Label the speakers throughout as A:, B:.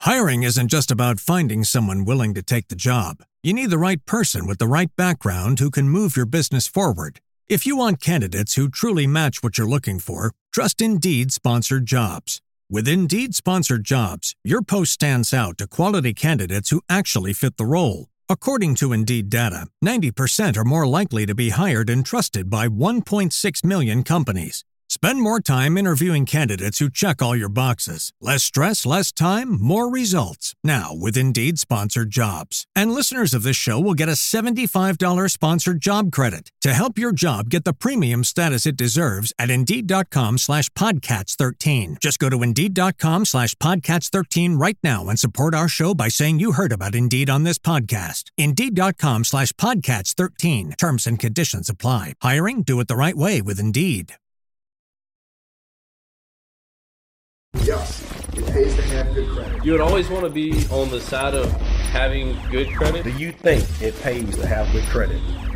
A: Hiring isn't just about finding someone willing to take the job. You need the right person with the right background who can move your business forward. If you want candidates who truly match what you're looking for, trust Indeed Sponsored Jobs. With Indeed Sponsored Jobs, your post stands out to quality candidates who actually fit the role. According to Indeed data, 90% are more likely to be hired and trusted by 1.6 million companies. Spend more time interviewing candidates who check all your boxes. Less stress, less time, more results. Now with Indeed Sponsored Jobs. And listeners of this show will get a $75 sponsored job credit to help your job get the premium status it deserves at Indeed.com/Podcats13. Just go to Indeed.com/Podcats13 right now and support our show by saying you heard about Indeed on this podcast. Indeed.com/Podcats13. Terms and conditions apply. Hiring? Do it the right way with Indeed.
B: Yes, it pays to have good credit.
C: You would always want to be on the side of having good credit.
D: Do you think it pays to have good credit?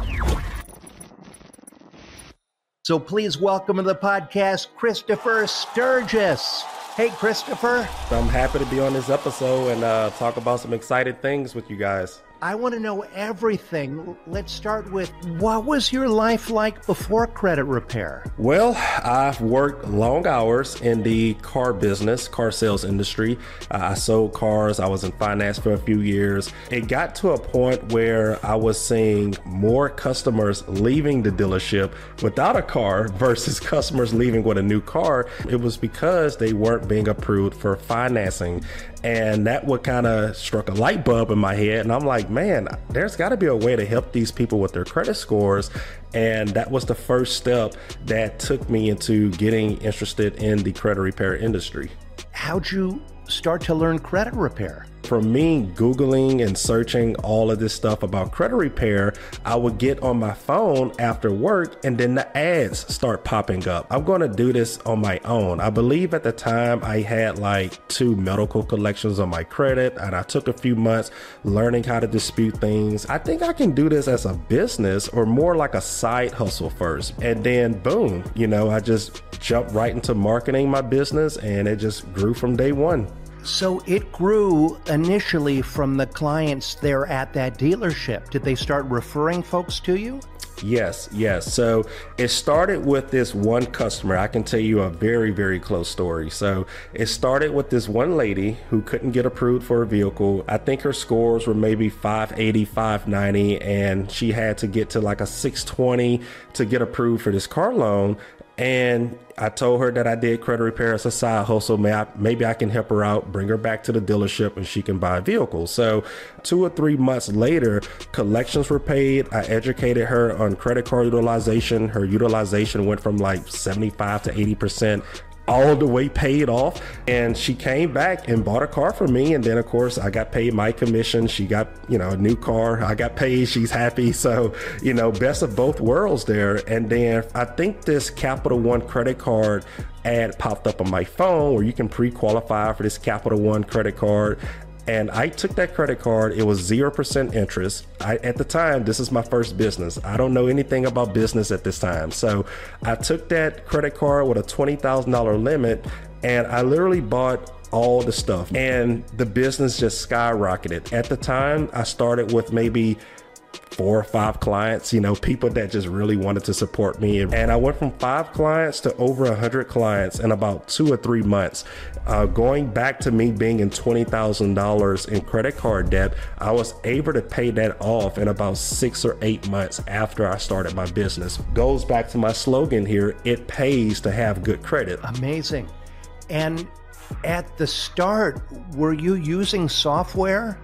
E: So please welcome to the podcast, Christopher Sturgis. Hey, Christopher.
D: I'm happy to be on this episode and talk about some exciting things with you guys.
E: I want to know everything. Let's start with, what was your life like before credit repair?
D: Well, I've worked long hours in the car business, car sales industry. I sold cars. I was in finance for a few years. It got to a point where I was seeing more customers leaving the dealership without a car versus customers leaving with a new car. It was because they weren't being approved for financing. And that would kind of struck a light bulb in my head. And I'm like, man, there's got to be a way to help these people with their credit scores. And that was the first step that took me into getting interested in the credit repair industry.
E: How'd you start to learn credit repair?
D: For me, Googling and searching all of this stuff about credit repair, I would get on my phone after work and then the ads start popping up. I'm going to do this on my own. I believe at the time I had like 2 medical collections on my credit, and I took a few months learning how to dispute things. I think I can do this as a business or more like a side hustle first. And then boom, I just jumped right into marketing my business, and it just grew from day one.
E: So it grew initially from the clients there at that dealership. Did they start referring folks to you?
D: Yes. So it started with this one customer. I can tell you a very, very close story. So it started with this one lady who couldn't get approved for a vehicle. I think her scores were maybe 580, 590, and she had to get to like a 620 to get approved for this car loan. And I told her that I did credit repair as a side hustle. Maybe I can help her out, bring her back to the dealership, and she can buy a vehicle. So 2 or 3 months later, collections were paid. I educated her on credit card utilization. Her utilization went from like 75 to 80%. All the way paid off, and she came back and bought a car for me. And then of course I got paid my commission. She got a new car. I got paid. She's happy. So best of both worlds there. And then I think this Capital One credit card ad popped up on my phone where you can pre-qualify for this Capital One credit card. And I took that credit card. It was 0% interest. At the time, this is my first business. I don't know anything about business at this time. So I took that credit card with a $20,000 limit, and I literally bought all the stuff. And the business just skyrocketed. At the time, I started with maybe 4 or 5 clients, people that just really wanted to support me. And I went from 5 clients to over 100 clients in about 2 or 3 months. Going back to me being in $20,000 in credit card debt, I was able to pay that off in about 6 or 8 months after I started my business. Goes back to my slogan here, it pays to have good credit.
E: Amazing. And at the start, were you using software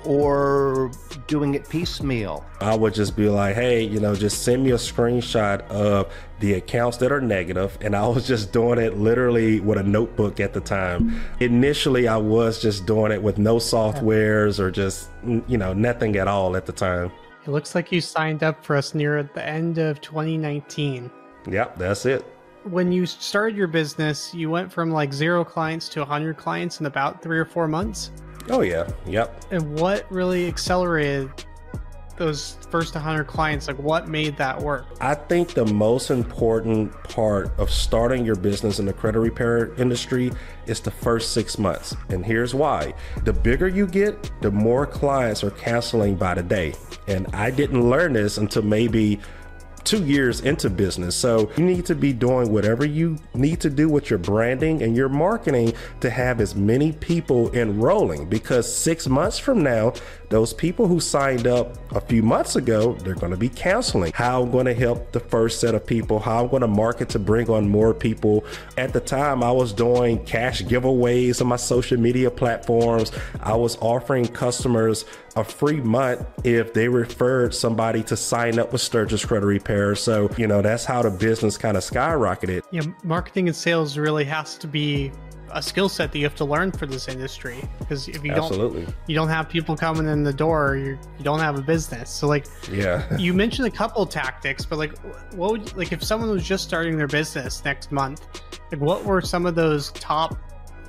E: or doing it piecemeal?
D: I would just be like, hey, just send me a screenshot of the accounts that are negative. And I was just doing it literally with a notebook at the time. Initially, I was just doing it with no softwares or just, nothing at all at the time.
F: It looks like you signed up for us near the end of 2019.
D: Yep, that's it.
F: When you started your business, you went from like 0 clients to 100 clients in about 3 or 4 months.
D: Oh yeah, yep.
F: And what really accelerated those first 100 clients? Like, what made that work?
D: I think the most important part of starting your business in the credit repair industry is the first 6 months. And here's why. The bigger you get, the more clients are canceling by the day. And I didn't learn this until maybe 2 years into business. So you need to be doing whatever you need to do with your branding and your marketing to have as many people enrolling, because 6 months from now, those people who signed up a few months ago, they're going to be canceling. How I'm going to help the first set of people, how I'm going to market to bring on more people. At the time, I was doing cash giveaways on my social media platforms. I was offering customers a free month if they referred somebody to sign up with Sturgis Credit Repair. So, that's how the business kind of skyrocketed.
F: Yeah, marketing and sales really has to be a skill set that you have to learn for this industry, because if you don't have people coming in the door, you don't have a business. So you mentioned a couple tactics, but what would if someone was just starting their business next month, what were some of those top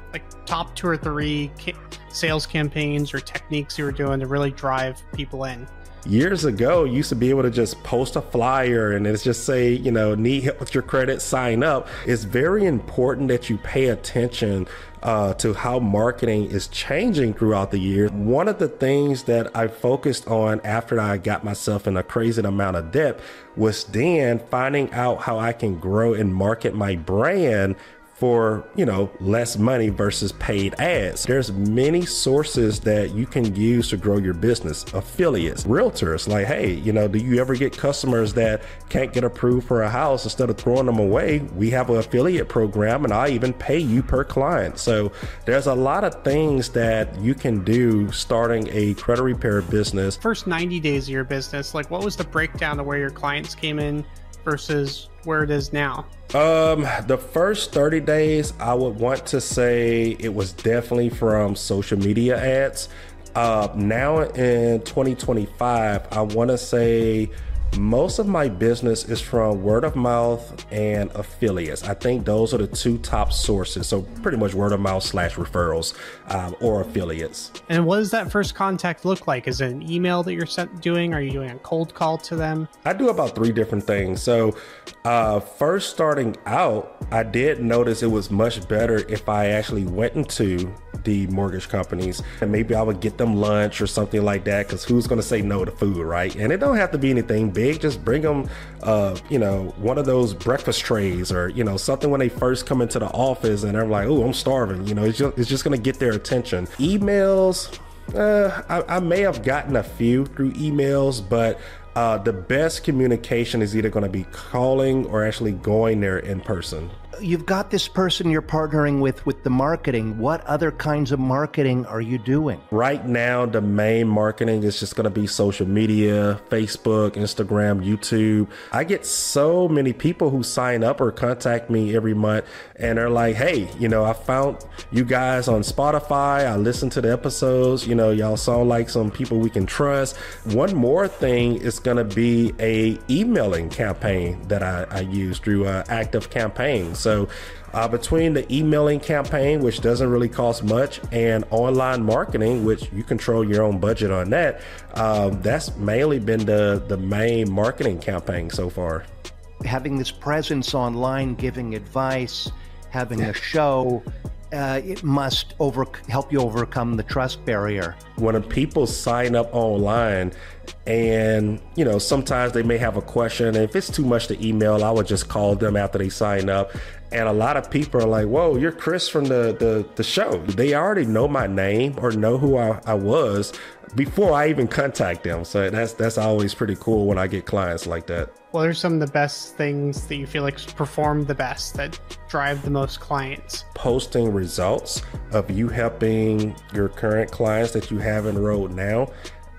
F: 2 or 3 sales campaigns or techniques you were doing to really drive people in?
D: Years ago, you used to be able to just post a flyer and it's just say, need help with your credit, sign up. It's very important that you pay attention to how marketing is changing throughout the year. One of the things that I focused on after I got myself in a crazy amount of debt was then finding out how I can grow and market my brand for, less money versus paid ads. There's many sources that you can use to grow your business. Affiliates, realtors, hey, do you ever get customers that can't get approved for a house? Instead of throwing them away, we have an affiliate program and I even pay you per client. So there's a lot of things that you can do starting a credit repair business.
F: First 90 days of your business, what was the breakdown of where your clients came in versus where it is now?
D: The first 30 days, I would want to say it was definitely from social media ads. Now in 2025, I want to say most of my business is from word of mouth and affiliates. I think those are the 2 top sources. So pretty much word of mouth / referrals or affiliates.
F: And what does that first contact look like? Is it an email that you're doing? Are you doing a cold call to them?
D: I do about 3 different things. So first starting out, I did notice it was much better if I actually went into the mortgage companies and maybe I would get them lunch or something like that, because who's going to say no to food, right? And it don't have to be anything big. Just bring them, one of those breakfast trays or, something when they first come into the office and they're like, oh, I'm starving. It's just going to get their attention. Emails, I may have gotten a few through emails, but the best communication is either going to be calling or actually going there in person.
E: You've got this person you're partnering with the marketing. What other kinds of marketing are you doing?
D: Right now, the main marketing is just going to be social media, Facebook, Instagram, YouTube. I get so many people who sign up or contact me every month and they're like, hey, I found you guys on Spotify. I listened to the episodes. Y'all sound like some people we can trust. One more thing is going to be a emailing campaign that I use through Active Campaigns. So between the emailing campaign, which doesn't really cost much, and online marketing, which you control your own budget on that, that's mainly been the main marketing campaign so far.
E: Having this presence online, giving advice, having a show, it must help you overcome the trust barrier.
D: When people sign up online and, sometimes they may have a question. If it's too much to email, I would just call them after they sign up. And a lot of people are like, whoa, you're Chris from the show. They already know my name or know who I was before I even contact them. So that's always pretty cool when I get clients like that.
F: What are some of the best things that you feel like perform the best, that drive the most clients?
D: Posting results of you helping your current clients that you have enrolled now,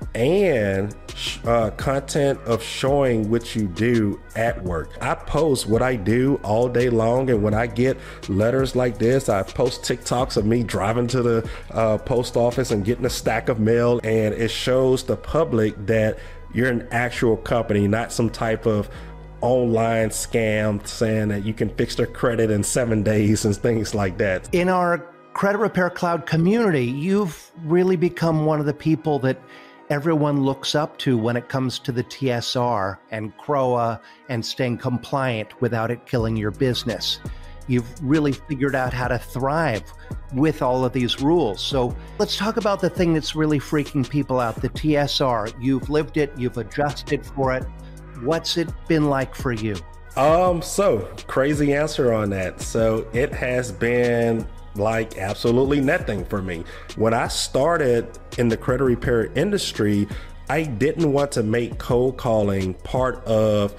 D: and content of showing what you do at work. I post what I do all day long, and when I get letters like this, I post TikToks of me driving to the post office and getting a stack of mail, and it shows the public that you're an actual company, not some type of online scam saying that you can fix their credit in 7 days and things like that.
E: In our Credit Repair Cloud community, you've really become one of the people that everyone looks up to when it comes to the TSR and CROA and staying compliant without it killing your business. You've really figured out how to thrive with all of these rules. So let's talk about the thing that's really freaking people out, the TSR. You've lived it, you've adjusted for it. What's it been like for you?
D: So crazy answer on that. So it has been like absolutely nothing for me. When I started in the credit repair industry, I didn't want to make cold calling part of,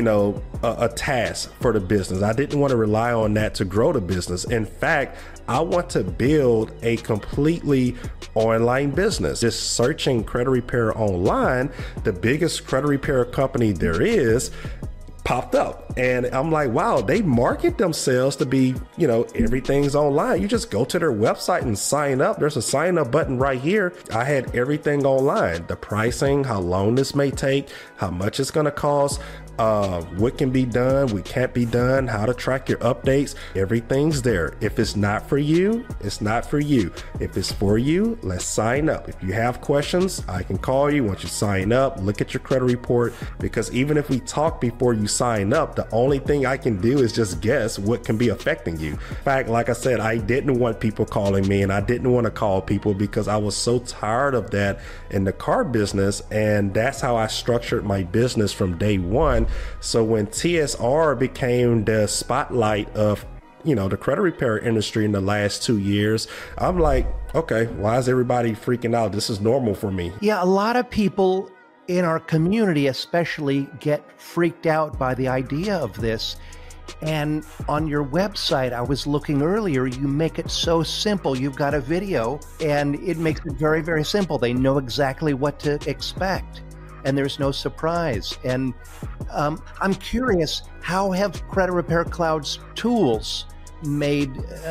D: a task for the business. I didn't want to rely on that to grow the business. In fact, I want to build a completely online business. Just searching credit repair online, the biggest credit repair company there is popped up. And I'm like, wow, they market themselves to be, everything's online. You just go to their website and sign up. There's a sign up button right here. I had everything online, the pricing, how long this may take, how much it's going to cost, what can be done, what can't be done, how to track your updates. Everything's there. If it's not for you, it's not for you. If it's for you, let's sign up. If you have questions, I can call you once you sign up, look at your credit report, because even if we talk before you sign up, the only thing I can do is just guess what can be affecting you. In fact, like I said, I didn't want people calling me, and I didn't want to call people because I was so tired of that in the car business. And that's how I structured my business from day one. So when TSR became the spotlight of, the credit repair industry in the last 2 years, I'm like, okay, why is everybody freaking out? This is normal for me.
E: Yeah, a lot of people in our community especially get freaked out by the idea of this. And on your website, I was looking earlier, you make it so simple. You've got a video and it makes it very, very simple. They know exactly what to expect and there's no surprise. And I'm curious, how have Credit Repair Cloud's tools made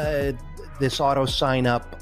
E: this auto sign up?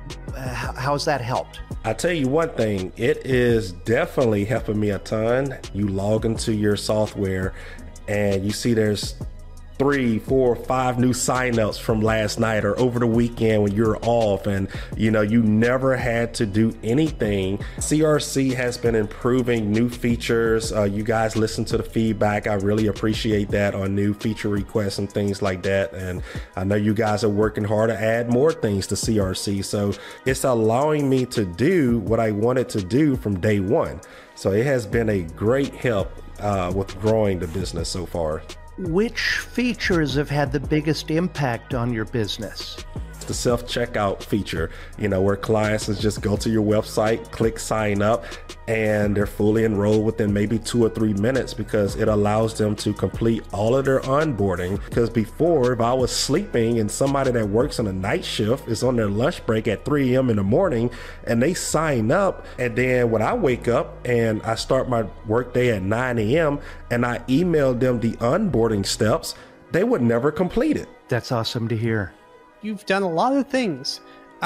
E: How's that helped?
D: I tell you one thing, it is definitely helping me a ton. You log into your software and you see there's 3, 4, 5 new signups from last night or over the weekend when you're off, and you never had to do anything. CRC has been improving new features. You guys listen to the feedback. I really appreciate that on new feature requests and things like that. And I know you guys are working hard to add more things to CRC. So it's allowing me to do what I wanted to do from day one. So it has been a great help with growing the business so far.
E: Which features have had the biggest impact on your business?
D: The self-checkout feature, where clients just go to your website, click sign up, and they're fully enrolled within maybe 2 or 3 minutes, because it allows them to complete all of their onboarding. Because before, if I was sleeping and somebody that works on a night shift is on their lunch break at 3 a.m. in the morning and they sign up, and then when I wake up and I start my workday at 9 a.m. and I email them the onboarding steps, they would never complete it.
E: That's awesome to hear.
F: You've done a lot of things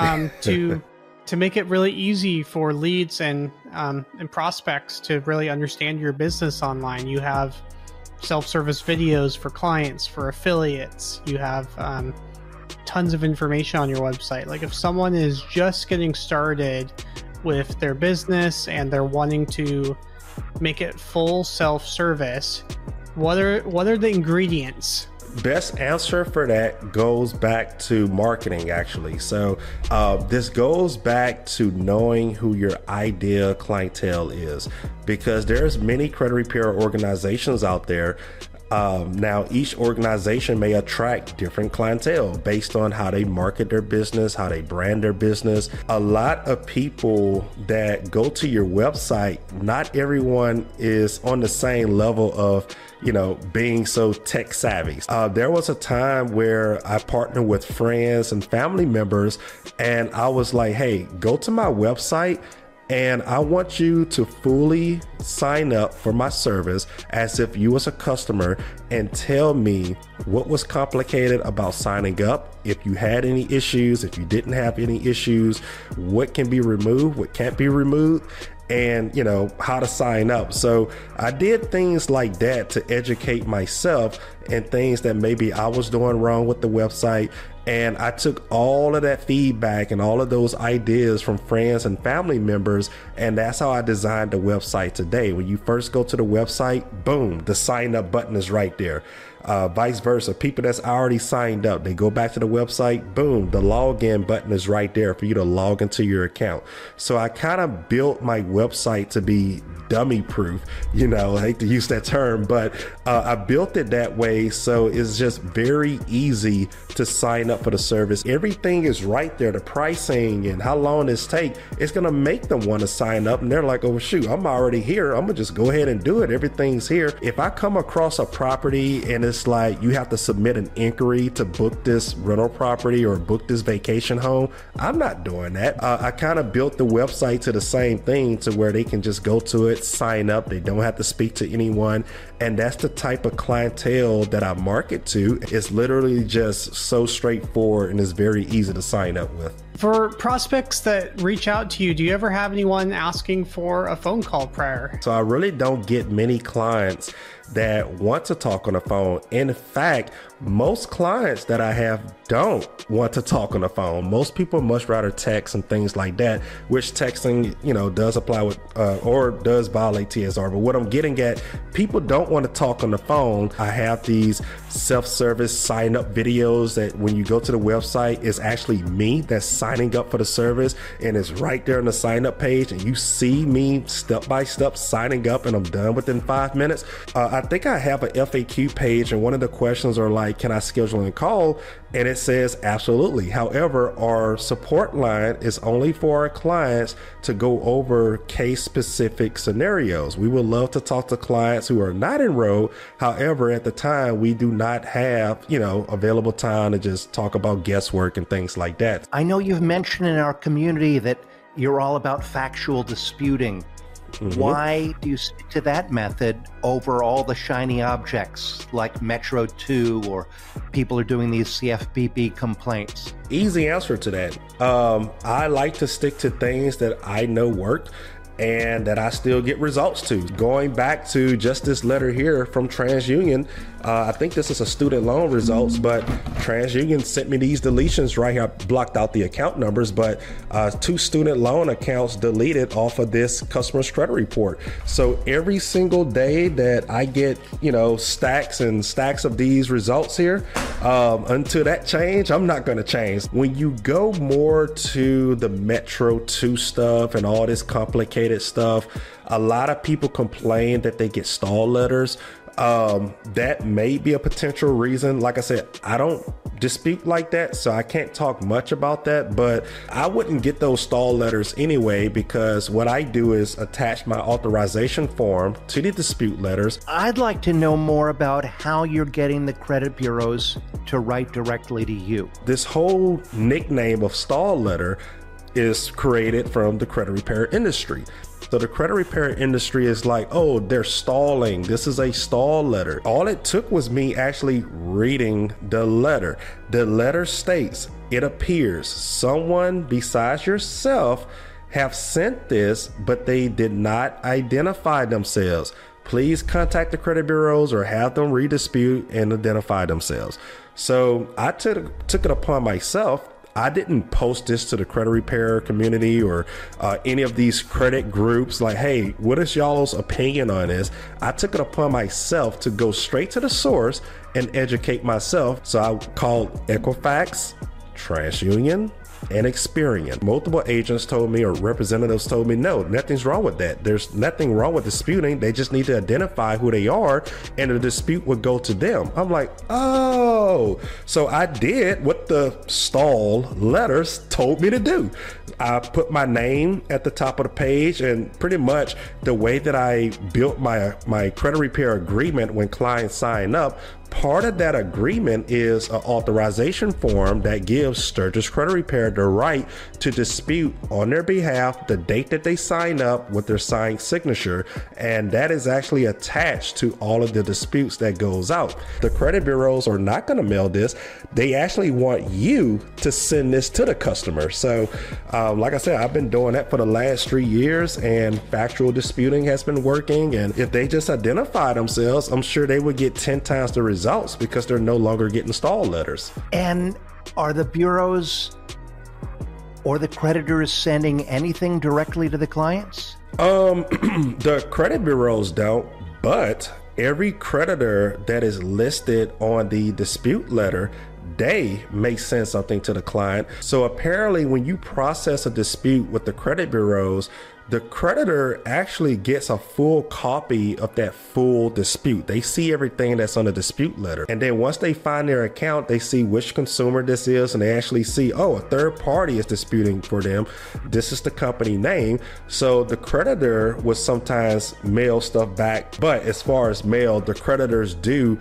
F: to make it really easy for leads and prospects to really understand your business online. You have self-service videos for clients, for affiliates. You have tons of information on your website. Like if someone is just getting started with their business and they're wanting to make it full self-service, what are the ingredients?
D: Best answer for that goes back to marketing, actually. So this goes back to knowing who your ideal clientele is, because there's many credit repair organizations out there. Now, each organization may attract different clientele based on how they market their business, how they brand their business. A lot of people that go to your website, not everyone is on the same level of being so tech savvy. There was a time where I partnered with friends and family members, and I was like, hey, go to my website and I want you to fully sign up for my service as if you was a customer, and tell me what was complicated about signing up, if you had any issues, if you didn't have any issues, what can be removed, what can't be removed, and how to sign up. So I did things like that to educate myself and things that maybe I was doing wrong with the website. And I took all of that feedback and all of those ideas from friends and family members, and that's how I designed the website today. When you first go to the website, boom, the sign up button is right there. Vice versa, people that's already signed up, they go back to the website, boom, the login button is right there for you to log into your account. So I kind of built my website to be dummy proof, I hate to use that term, but I built it that way. So it's just very easy to sign up for the service. Everything is right there. The pricing and how long this takes, it's going to make them want to sign up. And they're like, oh shoot, I'm already here. I'm gonna just go ahead and do it. Everything's here. If I come across a property and it's like you have to submit an inquiry to book this rental property or book this vacation home, I'm not doing that. I kind of built the website to the same thing, to where they can just go to it, sign up. They don't have to speak to anyone. And that's the type of clientele that I market to. It's literally just so straightforward and it's very easy to sign up with.
F: For prospects that reach out to you, do you ever have anyone asking for a phone call prior?
D: So I really don't get many clients that want to talk on the phone. In fact, most clients that I have don't want to talk on the phone. Most people much rather text and things like that, which texting, does apply with or does violate TSR. But what I'm getting at, people don't want to talk on the phone. I have these self-service sign up videos that when you go to the website, it's actually me that's signing up for the service, and it's right there on the sign up page, and you see me step by step signing up, and I'm done within 5 minutes. I think I have an FAQ page, and one of the questions are like, can I schedule a call? And it says absolutely. However, our support line is only for our clients to go over case specific scenarios. We would love to talk to clients who are not enrolled. However, at the time, we do not have, available time to just talk about guesswork and things like that.
E: I know you've mentioned in our community that you're all about factual disputing. Mm-hmm. Why do you stick to that method over all the shiny objects like Metro 2, or people are doing these CFPB complaints?
D: Easy answer to that. I like to stick to things that I know work and that I still get results to. Going back to just this letter here from TransUnion, I think this is a student loan results, but TransUnion sent me these deletions right here. I blocked out the account numbers, but 2 student loan accounts deleted off of this customer's credit report. So every single day that I get, stacks and stacks of these results here, until that change, I'm not going to change. When you go more to the Metro 2 stuff and all this complicated stuff, a lot of people complain that they get stall letters. That may be a potential reason. Like I said, I don't dispute like that, so I can't talk much about that, but I wouldn't get those stall letters anyway, because what I do is attach my authorization form to the dispute letters.
E: I'd like to know more about how you're getting the credit bureaus to write directly to you.
D: This whole nickname of stall letter is created from the credit repair industry. So the credit repair industry is like, oh, they're stalling. This is a stall letter. All it took was me actually reading the letter. The letter states, it appears someone besides yourself have sent this, but they did not identify themselves. Please contact the credit bureaus or have them redispute and identify themselves. So I took it upon myself. I didn't post this to the credit repair community or any of these credit groups like, hey, what is y'all's opinion on this? I took it upon myself to go straight to the source and educate myself. So I called Equifax, TransUnion, and Experian. Multiple agents told me, or representatives told me, no, nothing's wrong with that. There's nothing wrong with disputing. They just need to identify who they are, and the dispute would go to them. I'm like, oh, so I did what the stall letters told me to do. I put my name at the top of the page, and pretty much the way that I built my credit repair agreement when clients sign up, part of that agreement is an authorization form that gives Sturgis Credit Repair the right to dispute on their behalf the date that they sign up with their signed signature, and that is actually attached to all of the disputes that goes out. The credit bureaus are not going to mail this. They actually want you to send this to the customer. So like I said, I've been doing that for the last 3 years, and factual disputing has been working. And if they just identify themselves, I'm sure they would get 10 times the results because they're no longer getting stall letters.
E: And Are the bureaus or the creditors sending anything directly to the clients?
D: The credit bureaus don't, but every creditor that is listed on the dispute letter, they may send something to the client. So apparently when you process a dispute with the credit bureaus, the creditor actually gets a full copy of that full dispute. They see everything that's on the dispute letter. And then once they find their account, they see which consumer this is, and they actually see, oh, a third party is disputing for them. This is the company name. So the creditor would sometimes mail stuff back. But as far as mail, the creditors do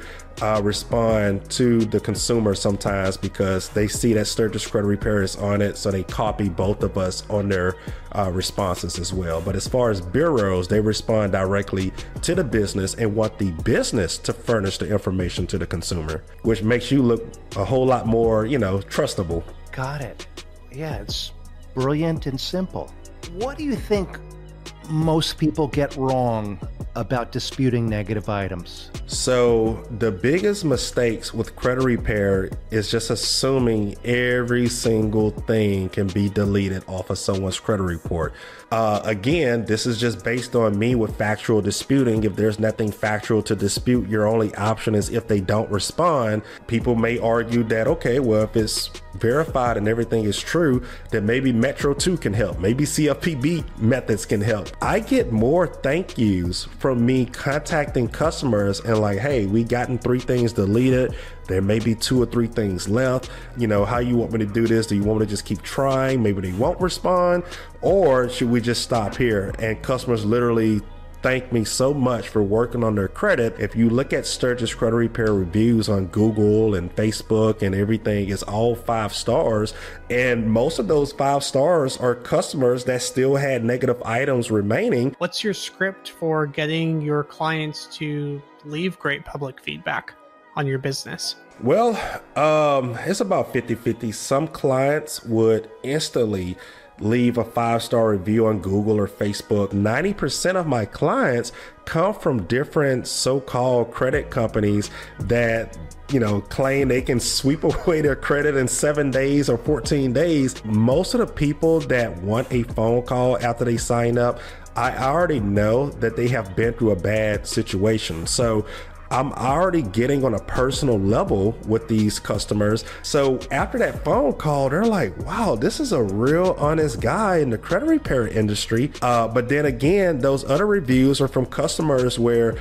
D: respond to the consumer sometimes because they see that Sturgis Credit Repair is on it, so they copy both of us on their responses as well. But as far as bureaus, they respond directly to the business and want the business to furnish the information to the consumer, which makes you look a whole lot more, trustable.
E: Got it. Yeah, it's brilliant and simple. What do you think most people get wrong about disputing negative items?
D: So the biggest mistakes with credit repair is just assuming every single thing can be deleted off of someone's credit report. Again, this is just based on me with factual disputing. If there's nothing factual to dispute, your only option is if they don't respond. People may argue that, okay, well, if it's verified and everything is true, then maybe Metro 2 can help. Maybe CFPB methods can help. I get more thank yous from me contacting customers and like, hey, we gotten 3 things deleted. There may be 2 or 3 things left. How you want me to do this? Do you want me to just keep trying? Maybe they won't respond, or should we just stop here? And customers literally thank me so much for working on their credit. If you look at Sturgis Credit Repair reviews on Google and Facebook and everything, it's all 5 stars. And most of those 5 stars are customers that still had negative items remaining.
F: What's your script for getting your clients to leave great public feedback on your business?
D: Well, it's about 50-50. Some clients would instantly leave a 5-star review on Google or Facebook. 90% of my clients come from different so-called credit companies that claim they can sweep away their credit in 7 days or 14 days. Most of the people that want a phone call after they sign up, I already know that they have been through a bad situation. So I'm already getting on a personal level with these customers. So after that phone call, they're like, wow, this is a real honest guy in the credit repair industry. But then again, those other reviews are from customers where,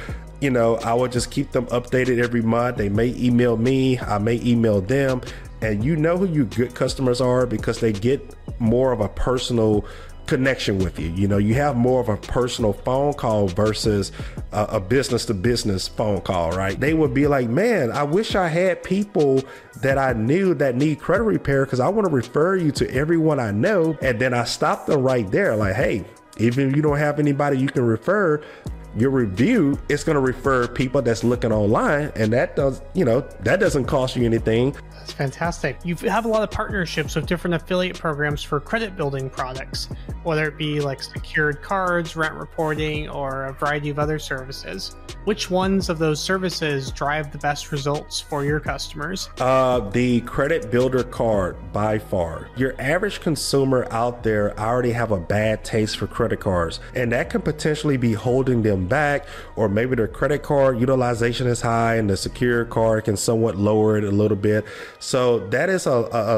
D: I would just keep them updated every month. They may email me, I may email them. And you know who your good customers are because they get more of a personal connection with you. You have more of a personal phone call versus a business to business phone call, right? They would be like, man, I wish I had people that I knew that need credit repair because I want to refer you to everyone I know. And then I stopped them right there. Like, hey, even if you don't have anybody you can refer, your review is going to refer people that's looking online, and that doesn't cost you anything.
F: That's fantastic. You have a lot of partnerships with different affiliate programs for credit building products, whether it be like secured cards, rent reporting, or a variety of other services. Which ones of those services drive the best results for your customers?
D: The credit builder card by far. Your average consumer out there already have a bad taste for credit cards, and that could potentially be holding them back, or maybe their credit card utilization is high and the secure card can somewhat lower it a little bit. So that is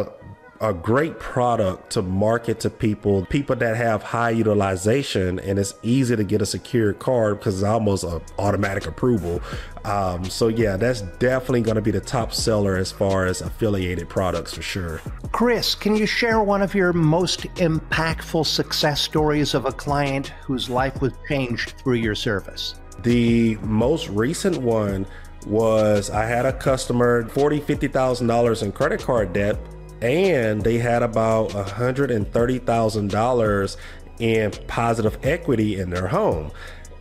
D: a great product to market to people that have high utilization, and it's easy to get a secure card because it's almost an automatic approval. So yeah, that's definitely going to be the top seller as far as affiliated products for sure.
E: Chris, can you share one of your most impactful success stories of a client whose life was changed through your service?
D: The most recent one was I had a customer, $40,000-$50,000 in credit card debt, and they had about $130,000 in positive equity in their home.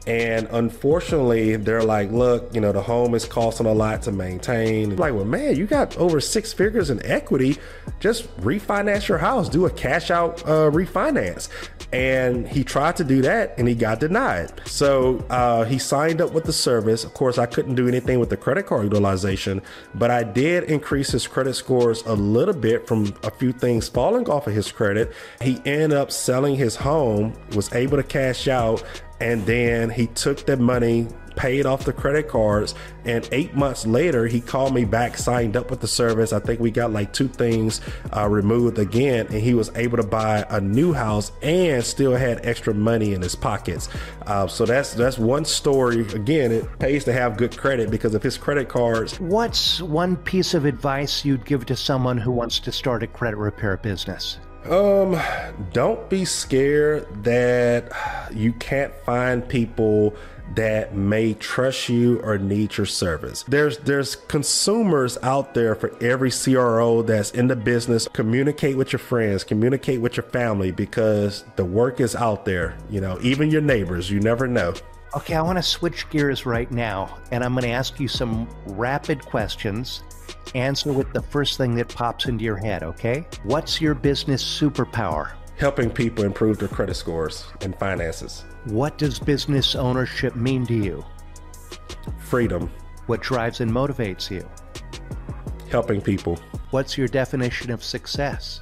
D: And unfortunately, they're like, look, the home is costing a lot to maintain. I'm like, well, man, you got over 6 figures in equity. Just refinance your house, do a cash out refinance. And he tried to do that and he got denied. So he signed up with the service. Of course, I couldn't do anything with the credit card utilization, but I did increase his credit scores a little bit from a few things falling off of his credit. He ended up selling his home, was able to cash out, and then he took that money, paid off the credit cards, and 8 months later, he called me back, signed up with the service. I think we got like 2 things removed again, and he was able to buy a new house and still had extra money in his pockets. So that's one story. Again, it pays to have good credit, because if his credit cards...
E: What's one piece of advice you'd give to someone who wants to start a credit repair business?
D: Don't be scared that you can't find people that may trust you or need your service. There's consumers out there for every CRO that's in the business. Communicate with your friends, communicate with your family, because the work is out there. Even your neighbors, you never know.
E: Okay, I want to switch gears right now, and I'm going to ask you some rapid questions. Answer with the first thing that pops into your head, okay? What's your business superpower?
D: Helping people improve their credit scores and finances.
E: What does business ownership mean to you?
D: Freedom.
E: What drives and motivates you?
D: Helping people.
E: What's your definition of success?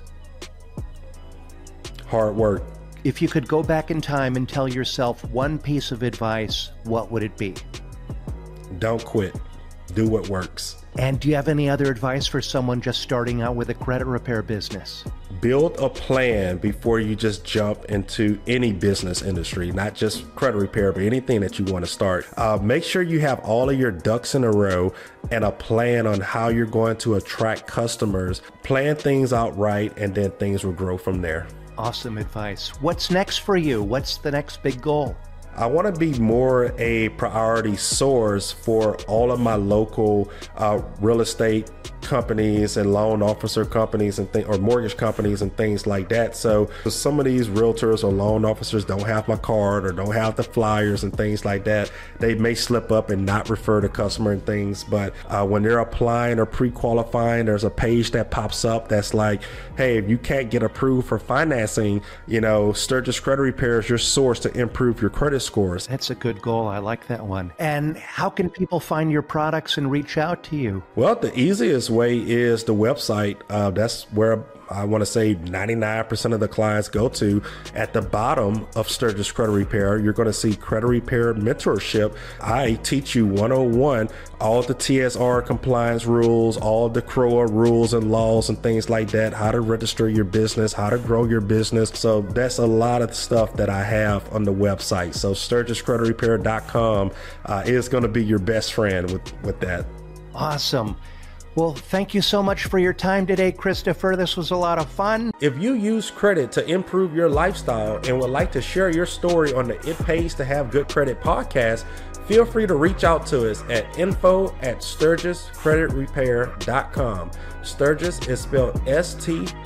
D: Hard work.
E: If you could go back in time and tell yourself one piece of advice, what would it be?
D: Don't quit. Do what works.
E: And do you have any other advice for someone just starting out with a credit repair business?
D: Build a plan before you just jump into any business industry, not just credit repair, but anything that you want to start. Make sure you have all of your ducks in a row and a plan on how you're going to attract customers. Plan things out right, and then things will grow from there.
E: Awesome advice. What's next for you? What's the next big goal?
D: I want to be more a priority source for all of my local real estate companies and loan officer companies and or mortgage companies and things like that. So some of these realtors or loan officers don't have my card or don't have the flyers and things like that. They may slip up and not refer the customer and things, but when they're applying or pre-qualifying, there's a page that pops up that's like, hey, if you can't get approved for financing, Sturgis Credit Repair is your source to improve your credit scores.
E: That's a good goal. I like that one. And how can people find your products and reach out to you?
D: Well, the easiest way is the website. That's where I want to say 99% of the clients go to. At the bottom of Sturgis Credit Repair, you're going to see Credit Repair Mentorship. I teach you 101, all the TSR compliance rules, all the CROA rules and laws and things like that, how to register your business, how to grow your business. So that's a lot of stuff that I have on the website. So SturgisCreditRepair.com is going to be your best friend with that.
E: Awesome. Well, thank you so much for your time today, Christopher. This was a lot of fun.
D: If you use credit to improve your lifestyle and would like to share your story on the It Pays to Have Good Credit podcast, feel free to reach out to us at info@SturgisCreditRepair.com. Sturgis is spelled STIRGUS,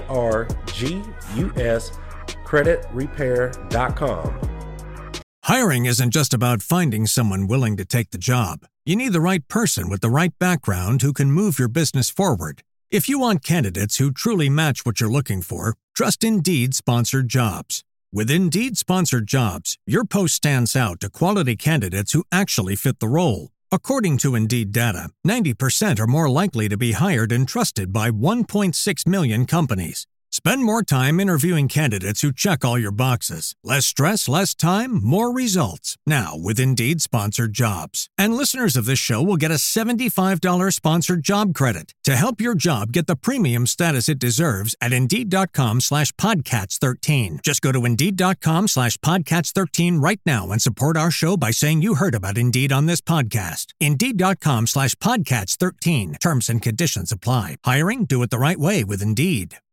D: creditrepair.com.
A: Hiring isn't just about finding someone willing to take the job. You need the right person with the right background who can move your business forward. If you want candidates who truly match what you're looking for, trust Indeed Sponsored Jobs. With Indeed Sponsored Jobs, your post stands out to quality candidates who actually fit the role. According to Indeed data, 90% are more likely to be hired and trusted by 1.6 million companies. Spend more time interviewing candidates who check all your boxes. Less stress, less time, more results. Now with Indeed Sponsored Jobs. And listeners of this show will get a $75 sponsored job credit to help your job get the premium status it deserves at Indeed.com/Podcats13. Just go to Indeed.com/Podcats13 right now and support our show by saying you heard about Indeed on this podcast. Indeed.com/Podcats13. Terms and conditions apply. Hiring? Do it the right way with Indeed.